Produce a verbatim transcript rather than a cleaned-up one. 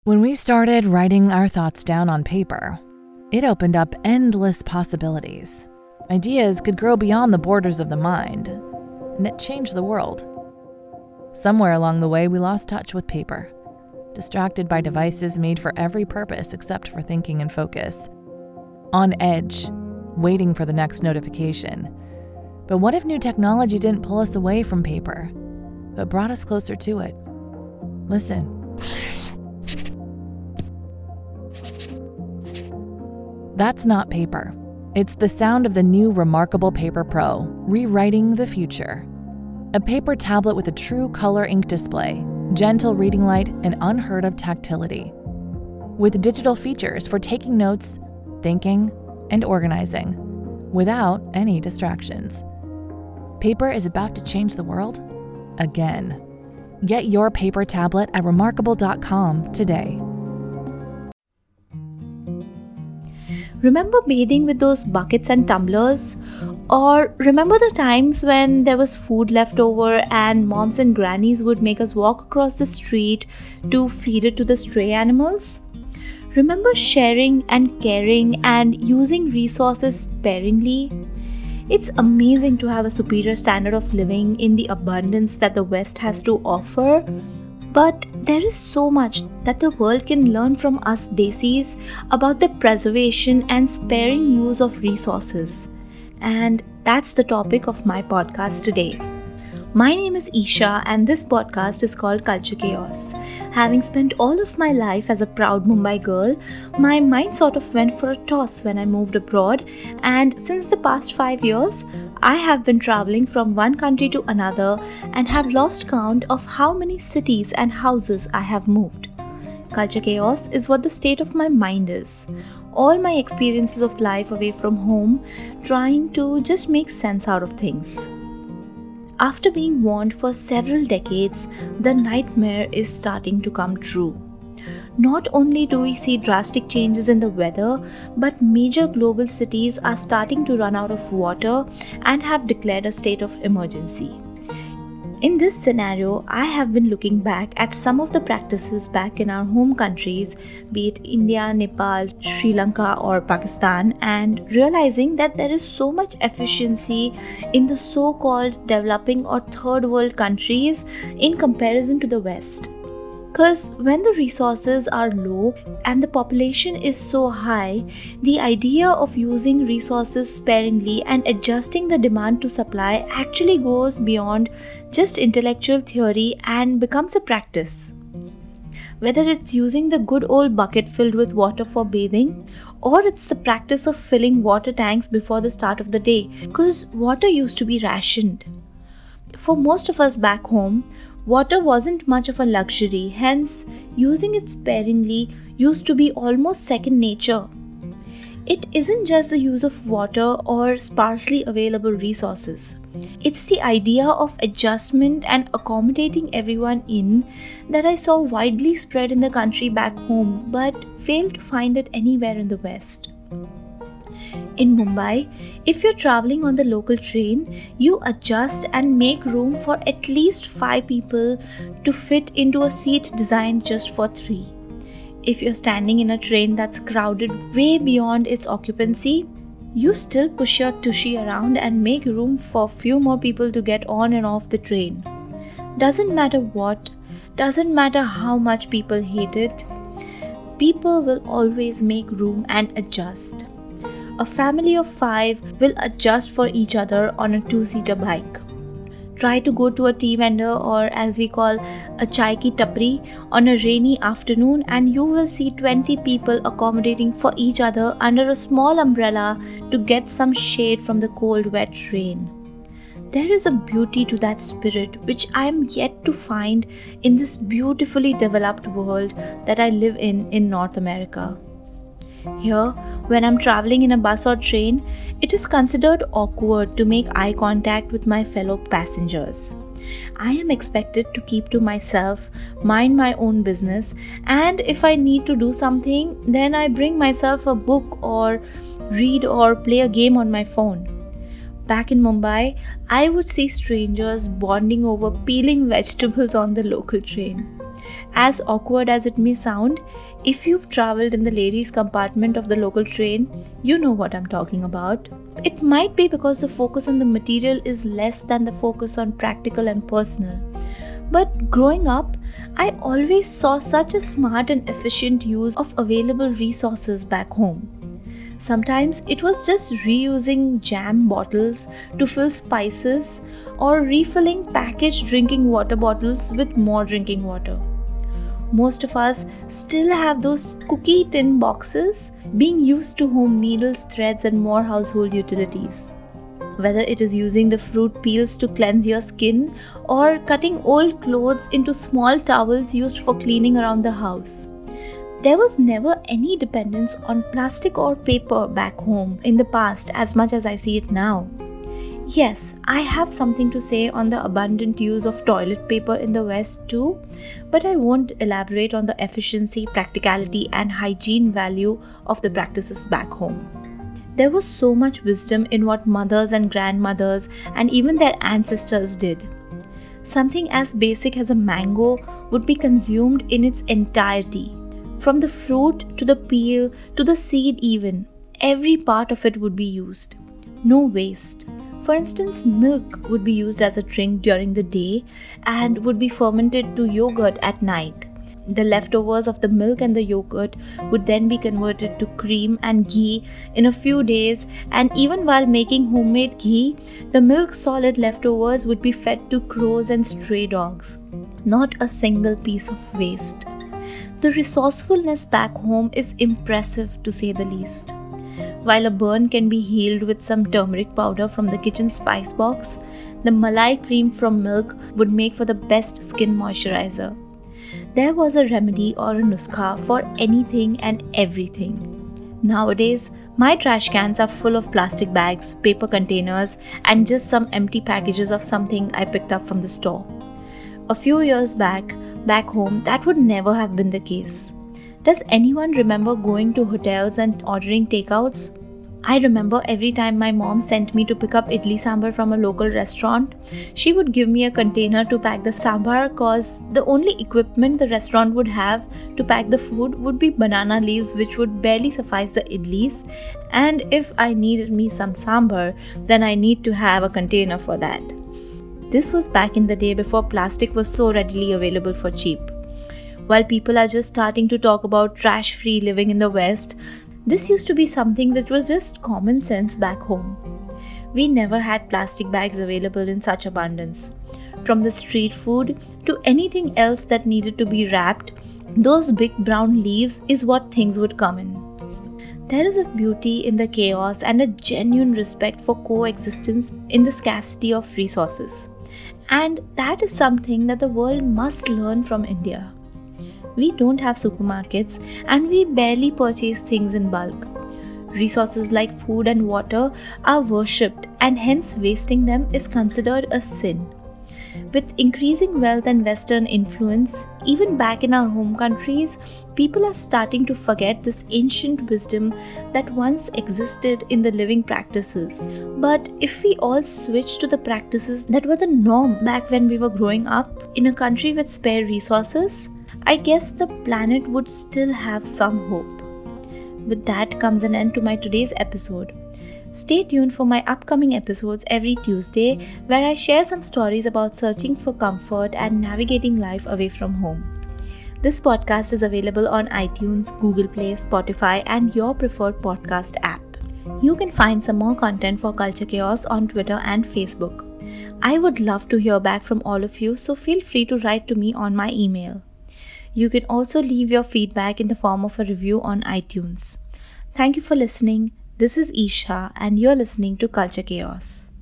When we started writing our thoughts down on paper, it opened up endless possibilities. Ideas could grow beyond the borders of the mind, and it changed the world. Somewhere along the way, we lost touch with paper, distracted by devices made for every purpose except for thinking and focus. On edge, waiting for the next notification. But what if new technology didn't pull us away from paper, but brought us closer to it? Listen. That's not paper. It's the sound of the new Remarkable Paper Pro, rewriting the future. A paper tablet with a true color ink display, gentle reading light, and unheard of tactility. With digital features for taking notes, thinking, and organizing, without any distractions. Paper is about to change the world again. Get your paper tablet at remarkable dot com today. Remember bathing with those buckets and tumblers? Or remember the times when there was food left over and moms and grannies would make us walk across the street to feed it to the stray animals? Remember sharing and caring and using resources sparingly? It's amazing to have a superior standard of living in the abundance that the West has to offer. But there is so much that the world can learn from us Desis about the preservation and sparing use of resources. And that's the topic of my podcast today. My name is Isha and this podcast is called Culture Chaos. Having spent all of my life as a proud Mumbai girl, my mind sort of went for a toss when I moved abroad, and since the past five years, I have been traveling from one country to another and have lost count of how many cities and houses I have moved. Culture chaos is what the state of my mind is. All my experiences of life away from home, trying to just make sense out of things. After being warned for several decades, the nightmare is starting to come true. Not only do we see drastic changes in the weather, but major global cities are starting to run out of water and have declared a state of emergency. In this scenario, I have been looking back at some of the practices back in our home countries, be it India, Nepal, Sri Lanka or Pakistan, and realizing that there is so much efficiency in the so-called developing or third world countries in comparison to the West. Because when the resources are low and the population is so high, the idea of using resources sparingly and adjusting the demand to supply actually goes beyond just intellectual theory and becomes a practice. Whether it's using the good old bucket filled with water for bathing, or it's the practice of filling water tanks before the start of the day, because water used to be rationed. For most of us back home, water wasn't much of a luxury, hence using it sparingly used to be almost second nature. It isn't just the use of water or sparsely available resources. It's the idea of adjustment and accommodating everyone in that I saw widely spread in the country back home but failed to find it anywhere in the West. In Mumbai, if you're traveling on the local train, you adjust and make room for at least five people to fit into a seat designed just for three. If you're standing in a train that's crowded way beyond its occupancy, you still push your tushy around and make room for few more people to get on and off the train. Doesn't matter what, doesn't matter how much people hate it, people will always make room and adjust. A family of five will adjust for each other on a two-seater bike. Try to go to a tea vendor or as we call a chai ki tapri on a rainy afternoon and you will see twenty people accommodating for each other under a small umbrella to get some shade from the cold wet rain. There is a beauty to that spirit which I am yet to find in this beautifully developed world that I live in in North America. Here, when I'm traveling in a bus or train, it is considered awkward to make eye contact with my fellow passengers. I am expected to keep to myself, mind my own business, and if I need to do something, then I bring myself a book or read or play a game on my phone. Back in Mumbai, I would see strangers bonding over peeling vegetables on the local train. As awkward as it may sound, if you've traveled in the ladies' compartment of the local train, you know what I'm talking about. It might be because the focus on the material is less than the focus on practical and personal. But growing up, I always saw such a smart and efficient use of available resources back home. Sometimes it was just reusing jam bottles to fill spices or refilling packaged drinking water bottles with more drinking water. Most of us still have those cookie tin boxes being used to home needles, threads, and more household utilities. Whether it is using the fruit peels to cleanse your skin or cutting old clothes into small towels used for cleaning around the house. There was never any dependence on plastic or paper back home in the past as much as I see it now. Yes, I have something to say on the abundant use of toilet paper in the West too, but I won't elaborate on the efficiency, practicality, and hygiene value of the practices back home. There was so much wisdom in what mothers and grandmothers and even their ancestors did. Something as basic as a mango would be consumed in its entirety. From the fruit to the peel to the seed even, every part of it would be used. No waste. For instance, milk would be used as a drink during the day and would be fermented to yogurt at night. The leftovers of the milk and the yogurt would then be converted to cream and ghee in a few days, and even while making homemade ghee, the milk solid leftovers would be fed to crows and stray dogs. Not a single piece of waste. The resourcefulness back home is impressive to say the least. While a burn can be healed with some turmeric powder from the kitchen spice box, the malai cream from milk would make for the best skin moisturizer. There was a remedy or a nuskha for anything and everything. Nowadays, my trash cans are full of plastic bags, paper containers, and just some empty packages of something I picked up from the store. A few years back, back home, that would never have been the case. Does anyone remember going to hotels and ordering takeouts? I remember every time my mom sent me to pick up idli sambar from a local restaurant, she would give me a container to pack the sambar cause the only equipment the restaurant would have to pack the food would be banana leaves which would barely suffice the idlis, and if I needed me some sambar, then I need to have a container for that. This was back in the day before plastic was so readily available for cheap. While people are just starting to talk about trash-free living in the West, this used to be something which was just common sense back home. We never had plastic bags available in such abundance. From the street food to anything else that needed to be wrapped, those big brown leaves is what things would come in. There is a beauty in the chaos and a genuine respect for coexistence in the scarcity of resources. And that is something that the world must learn from India. We don't have supermarkets and we barely purchase things in bulk. Resources like food and water are worshipped, and hence wasting them is considered a sin. With increasing wealth and Western influence, even back in our home countries, people are starting to forget this ancient wisdom that once existed in the living practices. But if we all switch to the practices that were the norm back when we were growing up in a country with spare resources, I guess the planet would still have some hope. With that comes an end to my today's episode. Stay tuned for my upcoming episodes every Tuesday, where I share some stories about searching for comfort and navigating life away from home. This podcast is available on iTunes, Google Play, Spotify, and your preferred podcast app. You can find some more content for Culture Chaos on Twitter and Facebook. I would love to hear back from all of you, so feel free to write to me on my email. You can also leave your feedback in the form of a review on iTunes. Thank you for listening. This is Isha, and you're listening to Culture Chaos.